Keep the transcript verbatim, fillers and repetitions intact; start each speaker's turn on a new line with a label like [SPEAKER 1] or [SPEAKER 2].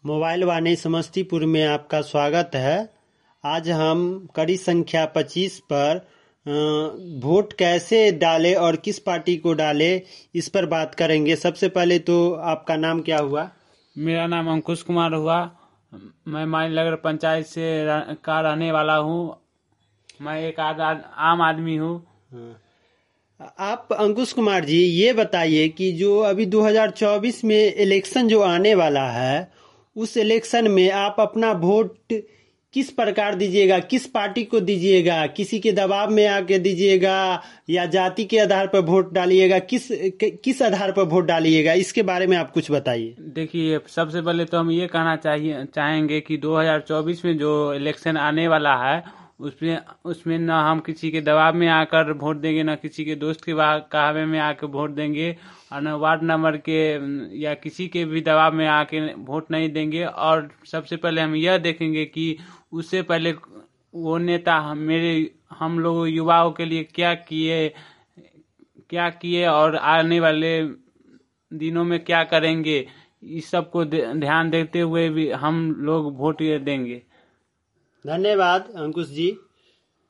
[SPEAKER 1] Mobile वाणी समस्तीपुर में आपका स्वागत है। आज हम कड़ी संख्या पच्चीस पर अ, वोट कैसे डालें और किस पार्टी को डालें, इस पर बात करेंगे। सबसे पहले तो आपका नाम क्या हुआ?
[SPEAKER 2] मेरा नाम अंकुश कुमार हुआ। मैं मालीनगर पंचायत से रह- का रहने वाला हूँ। मैं एक आद, आद, आम आदमी हूँ।
[SPEAKER 1] आप अंकुश कुमार जी ये बताइए कि जो अभी दो हज़ार चौबीस में इलेक्शन जो आने वाला है, उस इलेक्शन में आप अपना वोट किस प्रकार दीजिएगा, किस पार्टी को दीजिएगा? किसी के दबाव में आके दीजिएगा या जाति के आधार पर वोट डालिएगा? किस किस आधार पर वोट डालिएगा, इसके बारे में आप कुछ बताइए।
[SPEAKER 2] देखिए, सबसे पहले तो हम ये कहना चाहिए चाहेंगे कि दो हज़ार चौबीस में जो इलेक्शन आने वाला है उसमें उसमें न हम किसी के दबाव में आकर वोट देंगे, न किसी के दोस्त के बा- कहवे में आकर वोट देंगे, और न वार्ड नंबर के या किसी के भी दबाव में आके वोट नहीं देंगे। और सबसे पहले हम यह देखेंगे कि उससे पहले वो नेता हम मेरे हम लोग युवाओं के लिए क्या किए क्या किए और आने वाले दिनों में क्या करेंगे, इस सब को दे- ध्यान देते हुए भी हम लोग वोट देंगे।
[SPEAKER 1] धन्यवाद अंकुश जी।